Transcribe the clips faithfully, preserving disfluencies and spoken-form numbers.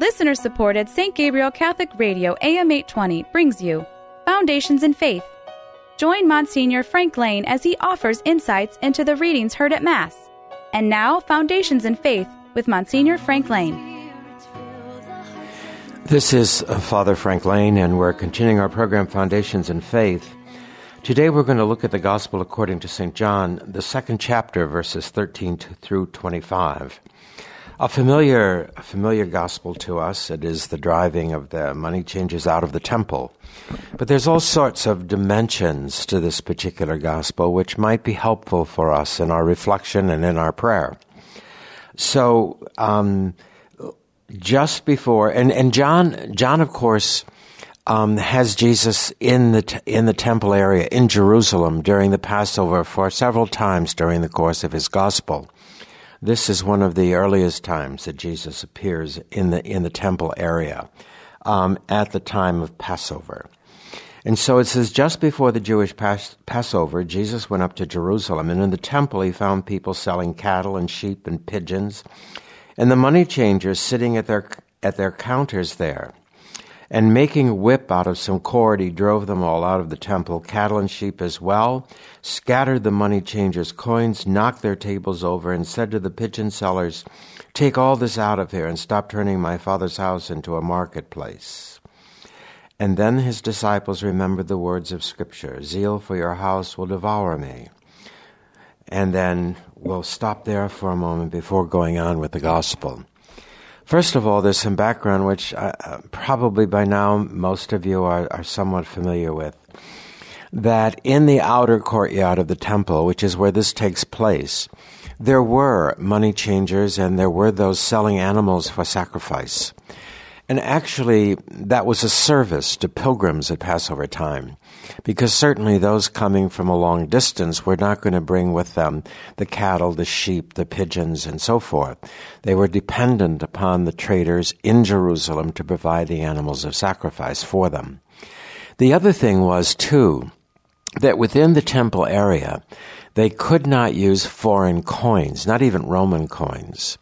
Listener-supported Saint Gabriel Catholic Radio A M eight twenty brings you Foundations in Faith. Join Monsignor Frank Lane as he offers insights into the readings heard at Mass. And now, Foundations in Faith with Monsignor Frank Lane. This is Father Frank Lane, and we're continuing our program, Foundations in Faith. Today we're going to look at the Gospel according to Saint John, the second chapter, verses thirteen through twenty-five. A familiar, a familiar gospel to us. It is the driving of the money changers out of the temple. But there's all sorts of dimensions to this particular gospel which might be helpful for us in our reflection and in our prayer. So, um, just before, and, and John, John, of course, um, has Jesus in the, t- in the temple area in Jerusalem during the Passover for several times during the course of his gospel. This is one of the earliest times that Jesus appears in the in the temple area um, at the time of Passover. And so it says, just before the Jewish Pas- Passover, Jesus went up to Jerusalem, and in the temple he found people selling cattle and sheep and pigeons, and the money changers sitting at their at their counters there. And making a whip out of some cord, he drove them all out of the temple, cattle and sheep as well, scattered the money changers' coins, knocked their tables over, and said to the pigeon sellers, "Take all this out of here and stop turning my Father's house into a marketplace." And then his disciples remembered the words of Scripture, "Zeal for your house will devour me." And then we'll stop there for a moment before going on with the gospel. First of all, there's some background which uh, probably by now most of you are, are somewhat familiar with. That in the outer courtyard of the temple, which is where this takes place, there were money changers and there were those selling animals for sacrifice. And actually, that was a service to pilgrims at Passover time, because certainly those coming from a long distance were not going to bring with them the cattle, the sheep, the pigeons, and so forth. They were dependent upon the traders in Jerusalem to provide the animals of sacrifice for them. The other thing was, too, that within the temple area, they could not use foreign coins, not even Roman coins.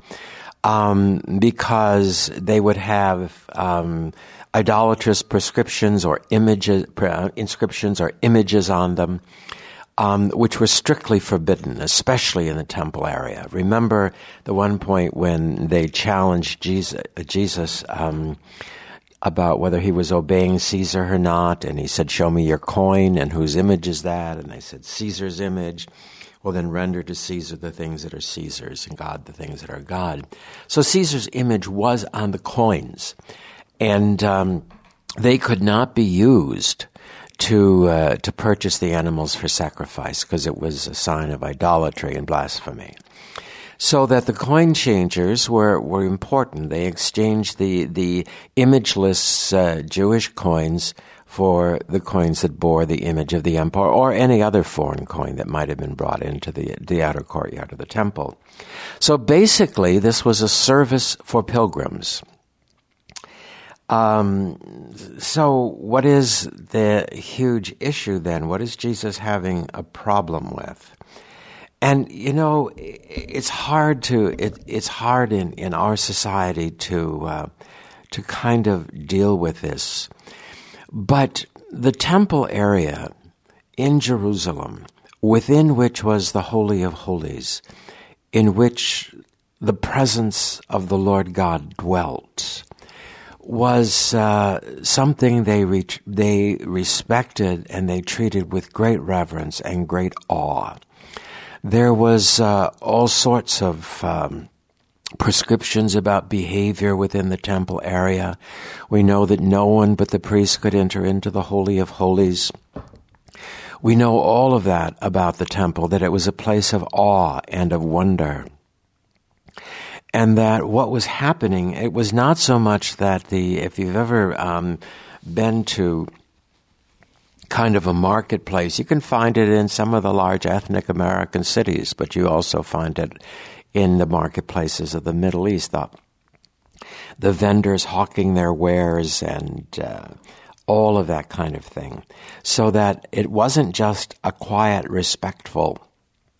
Um, because they would have um, idolatrous prescriptions or images, uh, inscriptions or images on them, um, which were strictly forbidden, especially in the temple area. Remember the one point when they challenged Jesus, Jesus um, about whether he was obeying Caesar or not, and he said, "Show me your coin," and whose image is that? And they said, "Caesar's image." Well, then render to Caesar the things that are Caesar's, and God the things that are God. So Caesar's image was on the coins, and um, they could not be used to uh, to purchase the animals for sacrifice, because it was a sign of idolatry and blasphemy. So that the coin changers were, were important. They exchanged the, the imageless uh, Jewish coins for the coins that bore the image of the emperor or any other foreign coin that might have been brought into the, the outer courtyard of the temple. So basically, this was a service for pilgrims. Um, so what is the huge issue then? What is Jesus having a problem with? And, you know, it's hard to, it, it's hard in, in our society to, uh, to kind of deal with this. But the temple area in Jerusalem, within which was the Holy of Holies, in which the presence of the Lord God dwelt, was uh, something they re- they respected and they treated with great reverence and great awe. There was uh, all sorts of um, prescriptions about behavior within the temple area. We know that no one but the priest could enter into the Holy of Holies. We know all of that about the temple, that it was a place of awe and of wonder. And that what was happening, it was not so much that the, if you've ever um, been to kind of a marketplace, you can find it in some of the large ethnic American cities, but you also find it in the marketplaces of the Middle East, the, the vendors hawking their wares and uh, all of that kind of thing. So that it wasn't just a quiet, respectful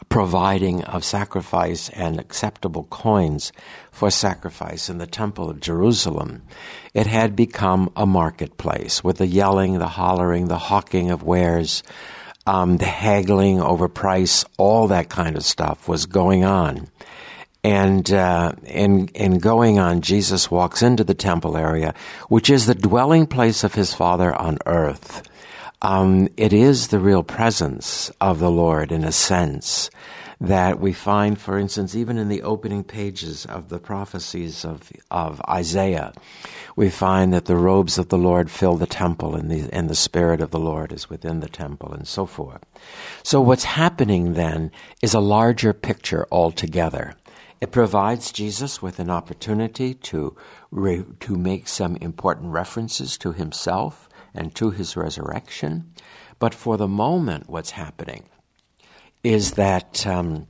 providing of sacrifice and acceptable coins for sacrifice in the Temple of Jerusalem, it had become a marketplace with the yelling, the hollering, the hawking of wares, um, the haggling over price, all that kind of stuff was going on. And uh, in in going on, Jesus walks into the temple area, which is the dwelling place of his Father on earth. Um, it is the real presence of the Lord in a sense that we find, for instance, even in the opening pages of the prophecies of of Isaiah. We find that the robes of the Lord fill the temple, and the and the Spirit of the Lord is within the temple, and so forth. So what's happening then is a larger picture altogether. It provides Jesus with an opportunity to re, to make some important references to himself and to his resurrection. But for the moment, what's happening is that um,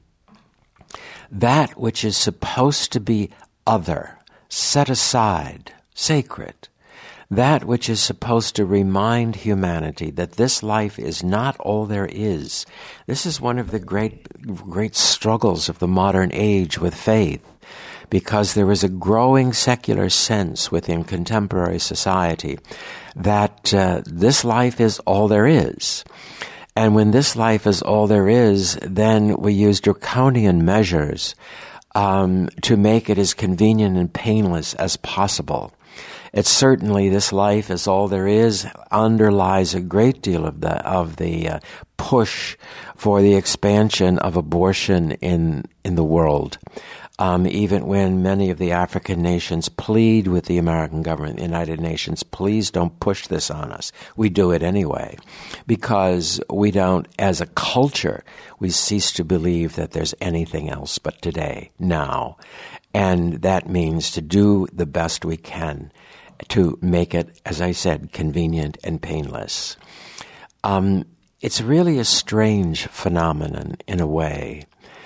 that which is supposed to be other, set aside, sacred, that which is supposed to remind humanity that this life is not all there is. This is one of the great, great struggles of the modern age with faith, because there is a growing secular sense within contemporary society that uh, this life is all there is. And when this life is all there is, then we use draconian measures um, to make it as convenient and painless as possible. It's certainly this life is all there is underlies a great deal of the of the uh, push for the expansion of abortion in in the world. Um, even when many of the African nations plead with the American government, the United Nations, please don't push this on us. We do it anyway, because we don't, as a culture, we cease to believe that there's anything else but today, now. And that means to do the best we can to make it, as I said, convenient and painless. Um, it's really a strange phenomenon in a way.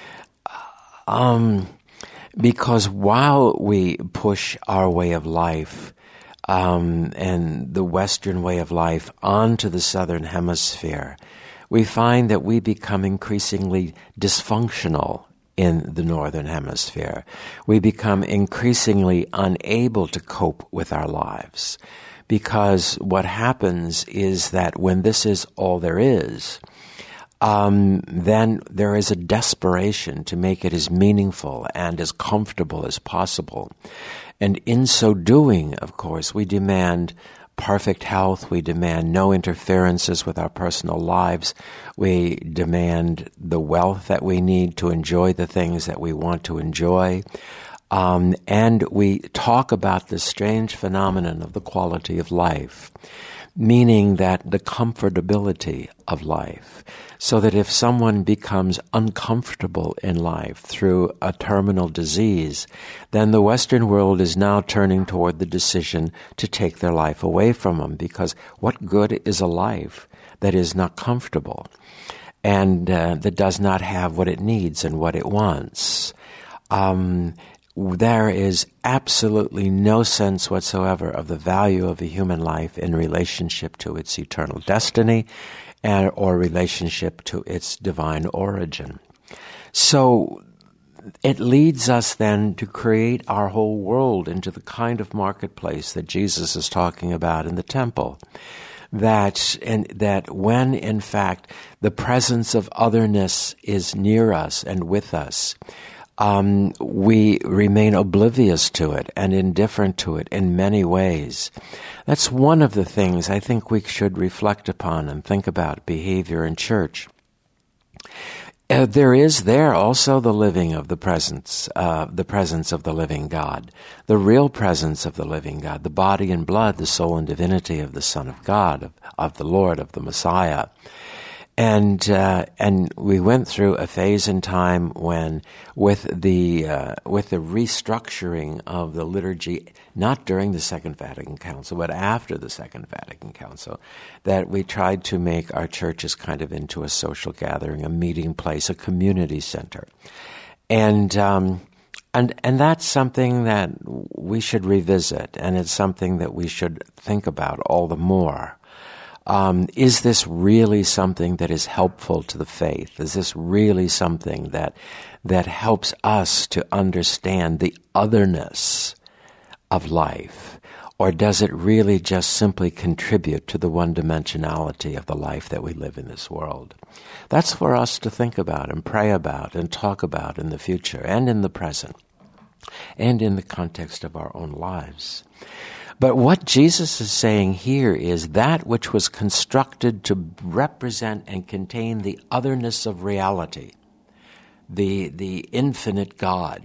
Um... Because while we push our way of life um, and the Western way of life onto the Southern Hemisphere, we find that we become increasingly dysfunctional in the Northern Hemisphere. We become increasingly unable to cope with our lives. Because what happens is that when this is all there is, Um, then there is a desperation to make it as meaningful and as comfortable as possible. And in so doing, of course, we demand perfect health. We demand no interferences with our personal lives. We demand the wealth that we need to enjoy the things that we want to enjoy. Um, and we talk about this strange phenomenon of the quality of life, meaning that the comfortability of life, so that if someone becomes uncomfortable in life through a terminal disease, then the Western world is now turning toward the decision to take their life away from them, because what good is a life that is not comfortable and uh, that does not have what it needs and what it wants? Um, There is absolutely no sense whatsoever of the value of a human life in relationship to its eternal destiny and or relationship to its divine origin. So it leads us then to create our whole world into the kind of marketplace that Jesus is talking about in the temple. That and that when in fact the presence of otherness is near us and with us, Um, we remain oblivious to it and indifferent to it in many ways. That's one of the things I think we should reflect upon and think about behavior in church. Uh, there is there also the living of the presence, uh, the presence of the living God, the real presence of the living God, the body and blood, the soul and divinity of the Son of God, of, of the Lord, of the Messiah. And uh, and we went through a phase in time when, with the uh, with the restructuring of the liturgy, not during the Second Vatican Council, but after the Second Vatican Council, that we tried to make our churches kind of into a social gathering, a meeting place, a community center, and um, and and that's something that we should revisit, and it's something that we should think about all the more. Um, is this really something that is helpful to the faith? Is this really something that that helps us to understand the otherness of life? Or does it really just simply contribute to the one-dimensionality of the life that we live in this world? That's for us to think about and pray about and talk about in the future and in the present and in the context of our own lives. But what Jesus is saying here is that which was constructed to represent and contain the otherness of reality, the, the infinite God,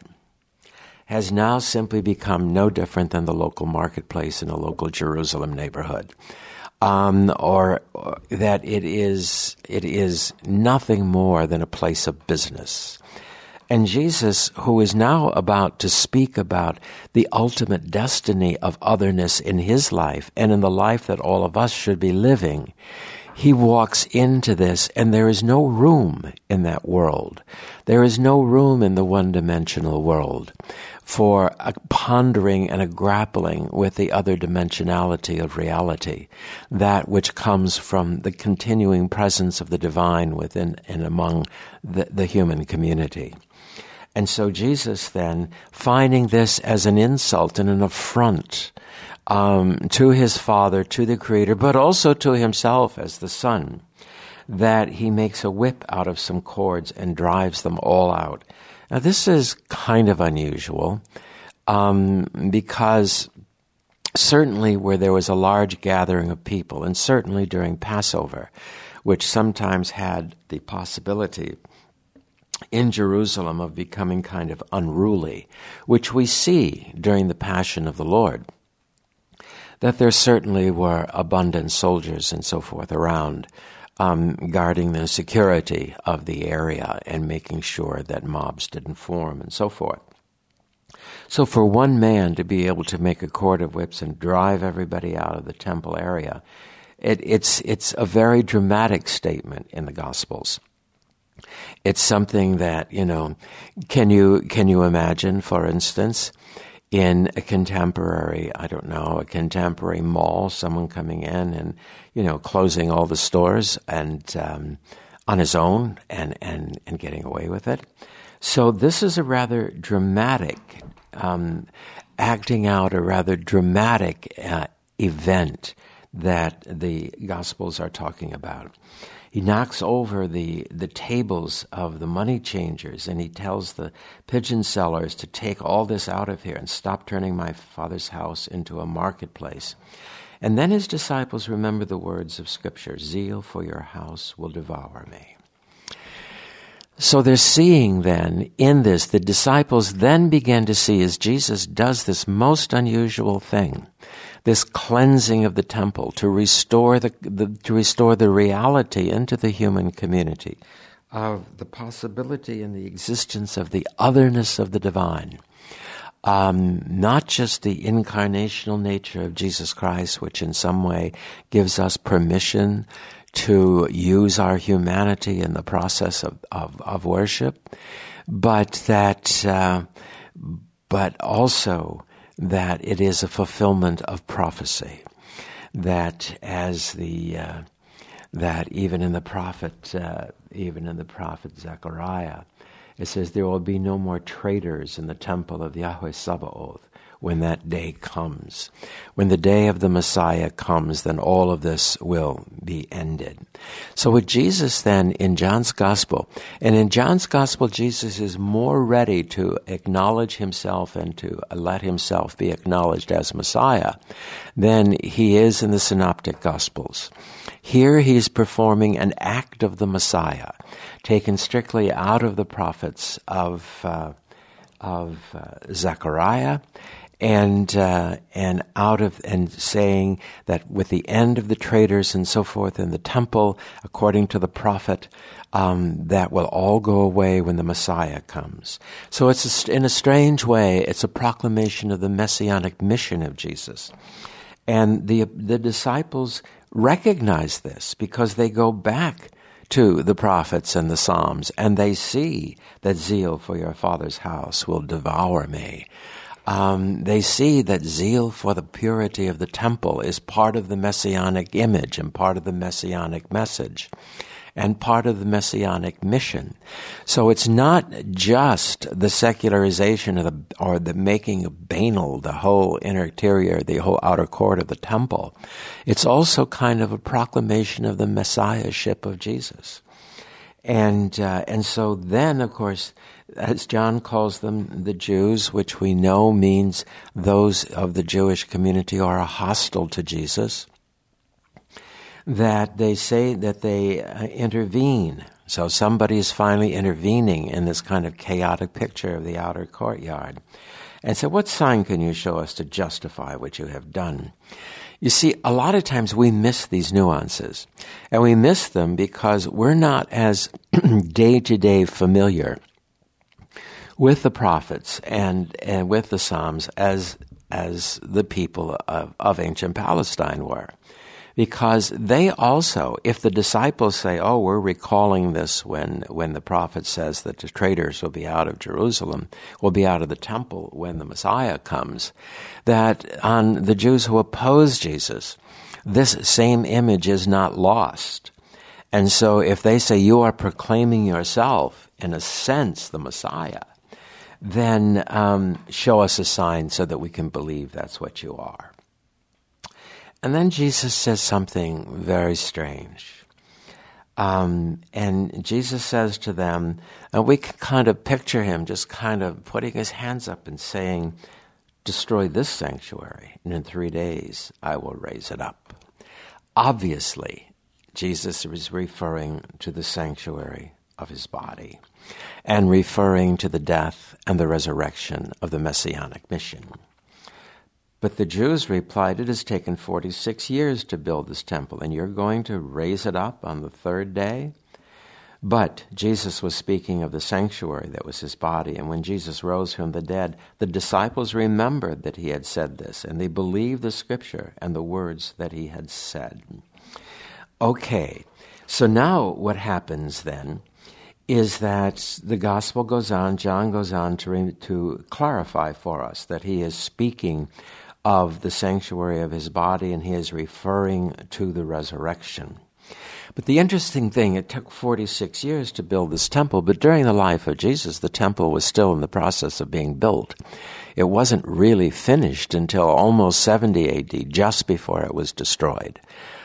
has now simply become no different than the local marketplace in a local Jerusalem neighborhood. Um, or, or that it is it is nothing more than a place of business. And Jesus, who is now about to speak about the ultimate destiny of otherness in his life and in the life that all of us should be living, he walks into this, and there is no room in that world. There is no room in the one-dimensional world for a pondering and a grappling with the other dimensionality of reality, that which comes from the continuing presence of the divine within and among the, the human community. And so Jesus then, finding this as an insult and an affront um, to his Father, to the Creator, but also to himself as the Son, that he makes a whip out of some cords and drives them all out. Now, this is kind of unusual um, because certainly where there was a large gathering of people, and certainly during Passover, which sometimes had the possibility in Jerusalem of becoming kind of unruly, which we see during the Passion of the Lord, that there certainly were abundant soldiers and so forth around, Um, guarding the security of the area and making sure that mobs didn't form and so forth. So for one man to be able to make a cord of whips and drive everybody out of the temple area, it, it's it's a very dramatic statement in the Gospels. It's something that, you know, can you can you imagine, for instance, in a contemporary, I don't know, a contemporary mall, someone coming in and, you know, closing all the stores and um, on his own and, and, and getting away with it. So this is a rather dramatic, um, acting out a rather dramatic uh, event that the Gospels are talking about. He knocks over the, the tables of the money changers, and he tells the pigeon sellers to take all this out of here and stop turning my Father's house into a marketplace. And then his disciples remember the words of Scripture, zeal for your house will devour me. So they're seeing then in this, the disciples then begin to see as Jesus does this most unusual thing, this cleansing of the temple to restore the, the to restore the reality into the human community of the possibility and the existence of the otherness of the divine. Um, not just the incarnational nature of Jesus Christ, which in some way gives us permission to use our humanity in the process of, of, of worship, but that, uh, but also that it is a fulfillment of prophecy. That as the uh, that even in the prophet, uh, even in the prophet Zechariah, it says there will be no more traitors in the temple of Yahweh Sabaoth when that day comes. When the day of the Messiah comes, then all of this will be ended. So with Jesus then in John's Gospel, and in John's Gospel, Jesus is more ready to acknowledge himself and to let himself be acknowledged as Messiah than he is in the Synoptic Gospels. Here he's performing an act of the Messiah, taken strictly out of the prophets of, uh, of uh, Zechariah, and uh, and out of and saying that with the end of the traitors and so forth in the temple, according to the prophet, um, that will all go away when the Messiah comes. So it's a, in a strange way, it's a proclamation of the messianic mission of Jesus, and the the disciples recognize this because they go back to the prophets and the Psalms, and they see that zeal for your Father's house will devour me. um, they see that zeal for the purity of the temple is part of the messianic image and part of the messianic message and part of the messianic mission. So it's not just the secularization of the, or the making of banal, the whole interior, the whole outer court of the temple. It's also kind of a proclamation of the messiahship of Jesus. And uh, and so then, of course, as John calls them, the Jews, which we know means those of the Jewish community who are hostile to Jesus, that they say that they uh, intervene. So somebody is finally intervening in this kind of chaotic picture of the outer courtyard. And so what sign can you show us to justify what you have done? You see, a lot of times we miss these nuances. And we miss them because we're not as day-to-day familiar with the prophets and, and with the Psalms as as the people of, of ancient Palestine were. Because they also, if the disciples say, oh, we're recalling this when, when the prophet says that the traitors will be out of Jerusalem, will be out of the temple when the Messiah comes, that on the Jews who oppose Jesus, this same image is not lost. And so if they say you are proclaiming yourself, in a sense, the Messiah, then um, show us a sign so that we can believe that's what you are. And then Jesus says something very strange. Um, and Jesus says to them, and we can kind of picture him just kind of putting his hands up and saying, destroy this sanctuary, and in three days I will raise it up. Obviously, Jesus is referring to the sanctuary of his body and referring to the death and the resurrection of the Messianic mission. But the Jews replied, it has taken forty-six years to build this temple, and you're going to raise it up on the third day? But Jesus was speaking of the sanctuary that was his body, and when Jesus rose from the dead, the disciples remembered that he had said this, and they believed the scripture and the words that he had said. Okay, so now what happens then is that the gospel goes on, John goes on to, re- to clarify for us that he is speaking of the sanctuary of his body, and he is referring to the resurrection. But the interesting thing, it took forty-six years to build this temple, but during the life of Jesus, the temple was still in the process of being built. It wasn't really finished until almost seventy A D, just before it was destroyed.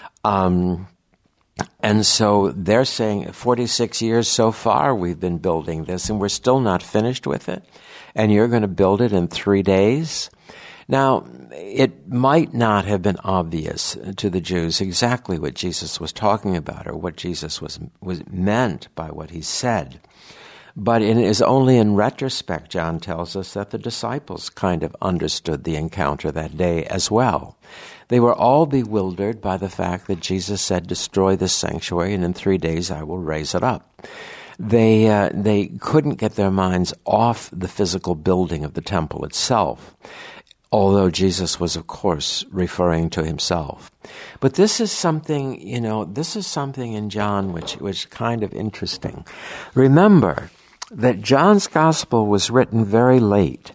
Um, and so they're saying forty-six years so far we've been building this, and we're still not finished with it, and you're going to build it in three days? Now, it might not have been obvious to the Jews exactly what Jesus was talking about or what Jesus was, was meant by what he said. But it is only in retrospect, John tells us, that the disciples kind of understood the encounter that day as well. They were all bewildered by the fact that Jesus said, destroy this sanctuary, and in three days I will raise it up. They uh, they couldn't get their minds off the physical building of the temple itself, although Jesus was, of course, referring to himself. But this is something, you know, this is something in John which which kind of interesting. Remember that John's gospel was written very late.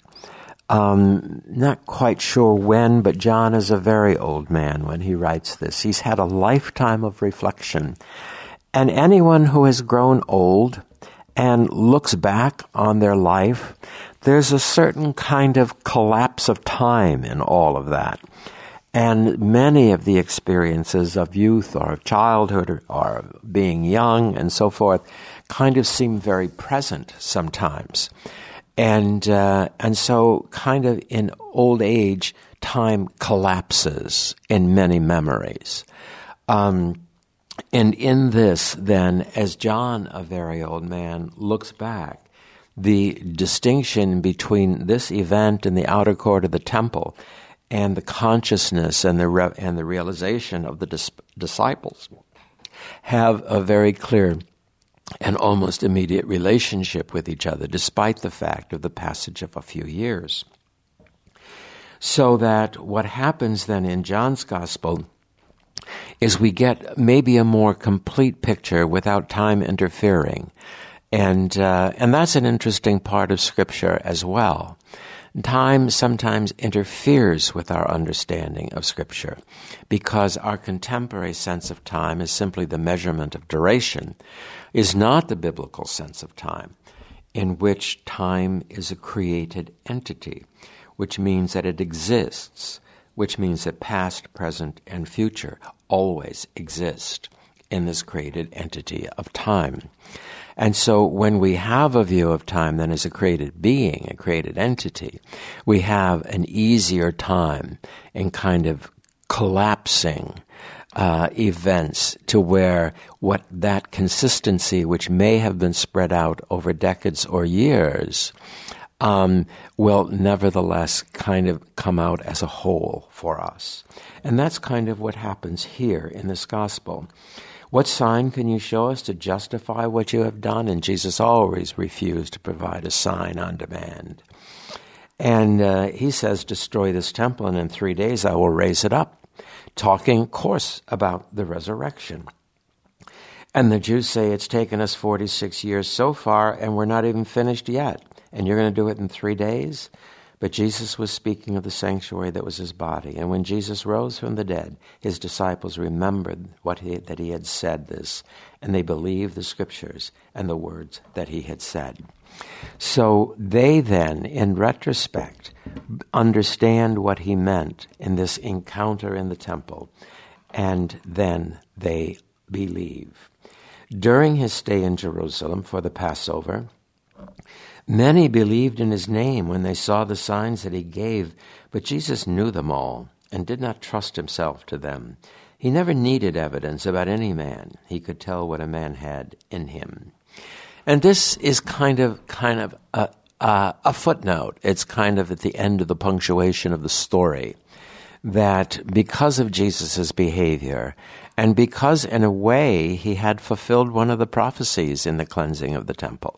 Um, not quite sure when, but John is a very old man when he writes this. He's had a lifetime of reflection. And anyone who has grown old and looks back on their life, there's a certain kind of collapse of time in all of that. And many of the experiences of youth or of childhood or being young and so forth kind of seem very present sometimes. And uh, and so kind of in old age, time collapses in many memories. Um, and in this, then, as John, a very old man, looks back, the distinction between this event in the outer court of the temple and the consciousness and the re- and the realization of the dis- disciples have a very clear and almost immediate relationship with each other, despite the fact of the passage of a few years. So that what happens then in John's gospel is we get maybe a more complete picture without time interfering. And uh, and that's an interesting part of Scripture as well, Time sometimes interferes with our understanding of Scripture because our contemporary sense of time is simply the measurement of duration, is not the biblical sense of time, in which time is a created entity, which means that it exists, which means that past, present, and future always exist in this created entity of time. And so when we have a view of time then as a created being, a created entity, we have an easier time in kind of collapsing uh, events to where what that consistency, which may have been spread out over decades or years, um, will nevertheless kind of come out as a whole for us. And that's kind of what happens here in this gospel. What sign can you show us to justify what you have done? And Jesus always refused to provide a sign on demand. And uh, he says, destroy this temple, and in three days I will raise it up, talking, of course, about the resurrection. And the Jews say, it's taken us forty-six years so far, and we're not even finished yet. And you're going to do it in three days? But Jesus was speaking of the sanctuary that was his body. And when Jesus rose from the dead, his disciples remembered what he, that he had said this, and they believed the scriptures and the words that he had said. So they then, in retrospect, understand what he meant in this encounter in the temple, and then they believe. During his stay in Jerusalem for the Passover, many believed in his name when they saw the signs that he gave, but Jesus knew them all and did not trust himself to them. He never needed evidence about any man. He could tell what a man had in him. And this is kind of kind of a, a, a footnote. It's kind of at the end of the punctuation of the story, that because of Jesus' behavior, and because in a way he had fulfilled one of the prophecies in the cleansing of the temple,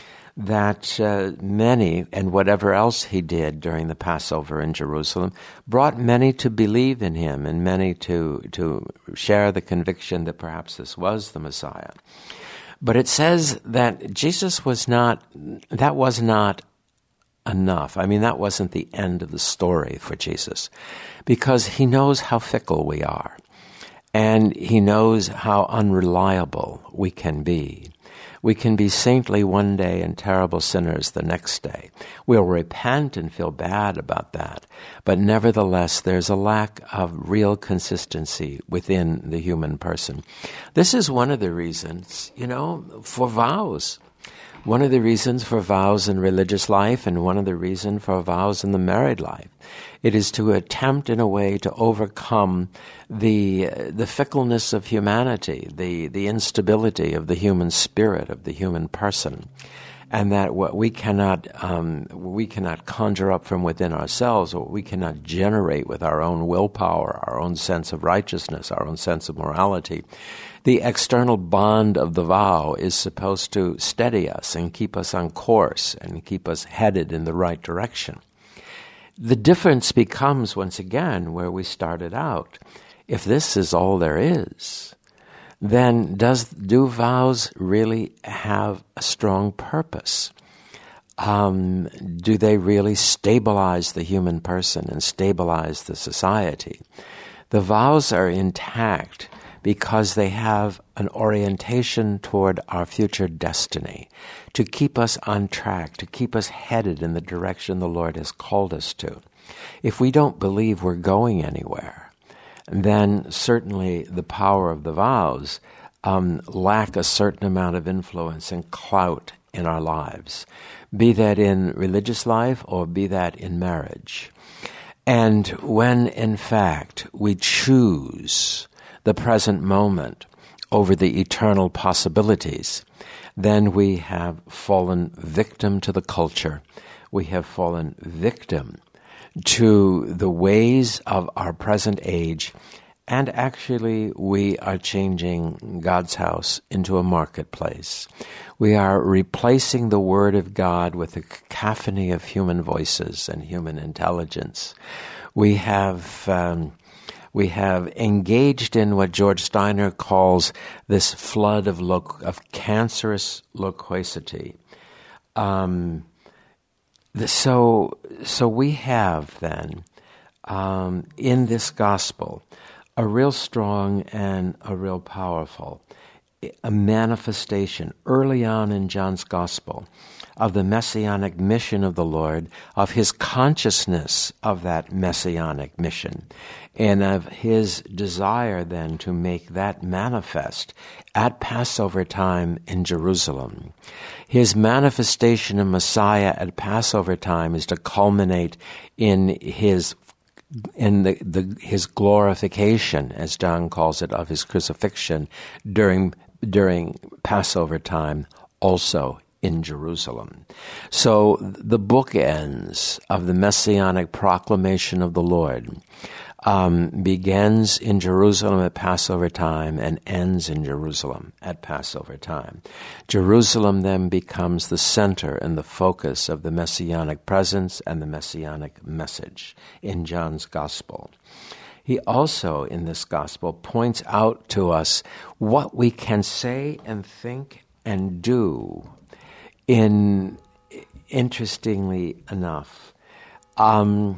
that uh, many, and whatever else he did during the Passover in Jerusalem, brought many to believe in him and many to, to share the conviction that perhaps this was the Messiah. But it says that Jesus was not, that was not enough. I mean, that wasn't the end of the story for Jesus, because he knows how fickle we are, and he knows how unreliable we can be. We can be saintly one day and terrible sinners the next day. We'll repent and feel bad about that. But nevertheless, there's a lack of real consistency within the human person. This is one of the reasons, you know, for vows. One of the reasons for vows in religious life, and one of the reasons for vows in the married life. It is to attempt in a way to overcome the the fickleness of humanity, the, the instability of the human spirit, of the human person, and that what we cannot um, we cannot conjure up from within ourselves, or we cannot generate with our own willpower, our own sense of righteousness, our own sense of morality. The external bond of the vow is supposed to steady us and keep us on course and keep us headed in the right direction. The difference becomes, once again, where we started out. If this is all there is, then does do vows really have a strong purpose? Um, do they really stabilize the human person and stabilize the society? The vows are intact because they have an orientation toward our future destiny, to keep us on track, to keep us headed in the direction the Lord has called us to. If we don't believe we're going anywhere, then certainly the power of the vows um, lack a certain amount of influence and clout in our lives, be that in religious life or be that in marriage. And when, in fact, we choose the present moment over the eternal possibilities, then we have fallen victim to the culture. We have fallen victim to the ways of our present age, and actually we are changing God's house into a marketplace. We are replacing the Word of God with a cacophony of human voices and human intelligence. We have um, we have engaged in what George Steiner calls this flood of lo- of cancerous loquacity. Um, the, so so we have then um, in this gospel a real strong and a real powerful a manifestation early on in John's gospel of the messianic mission of the Lord, of his consciousness of that messianic mission, and of his desire then to make that manifest at Passover time in Jerusalem. His manifestation of Messiah at Passover time is to culminate in his in the, the his glorification, as John calls it, of his crucifixion during during Passover time, also in Jerusalem. So the bookends of the messianic proclamation of the Lord um, begins in Jerusalem at Passover time and ends in Jerusalem at Passover time. Jerusalem then becomes the center and the focus of the messianic presence and the messianic message in John's gospel. He also, in this gospel, points out to us what we can say and think and do in, interestingly enough, um,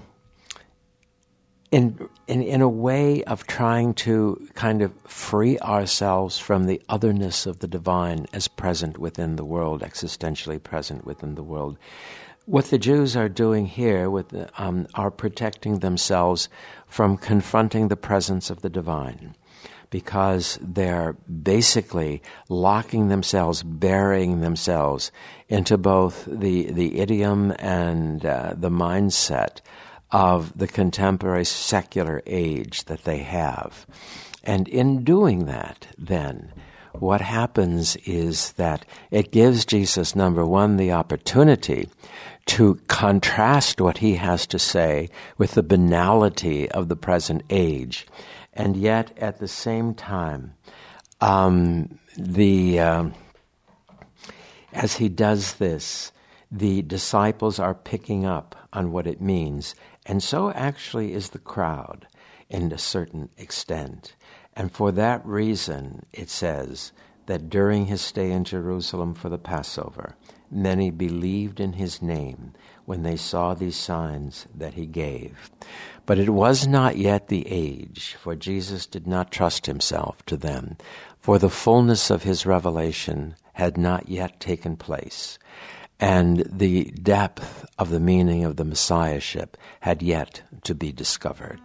in, in in a way of trying to kind of free ourselves from the otherness of the divine as present within the world, existentially present within the world. What the Jews are doing here with the, um, are protecting themselves from confronting the presence of the divine, because they're basically locking themselves, burying themselves into both the, the idiom and uh, the mindset of the contemporary secular age that they have. And in doing that, then, what happens is that it gives Jesus, number one, the opportunity to contrast what he has to say with the banality of the present age. And yet, at the same time, um, the uh, as he does this, the disciples are picking up on what it means. And so actually is the crowd, in a certain extent. And for that reason, it says that during his stay in Jerusalem for the Passover, many believed in his name when they saw these signs that he gave. But it was not yet the age, for Jesus did not trust himself to them, for the fullness of his revelation had not yet taken place, and the depth of the meaning of the Messiahship had yet to be discovered.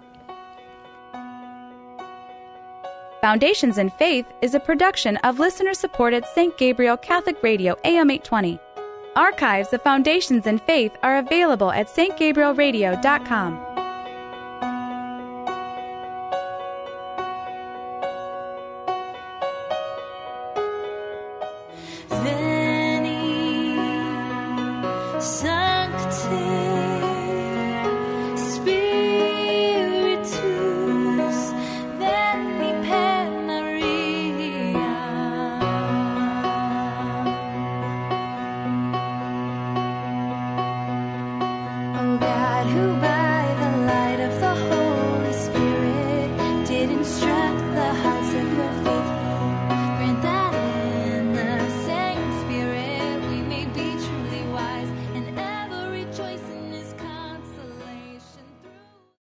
Foundations in Faith is a production of listener-supported Saint Gabriel Catholic Radio A M eight twenty. Archives of Foundations in Faith are available at s t gabriel radio dot com.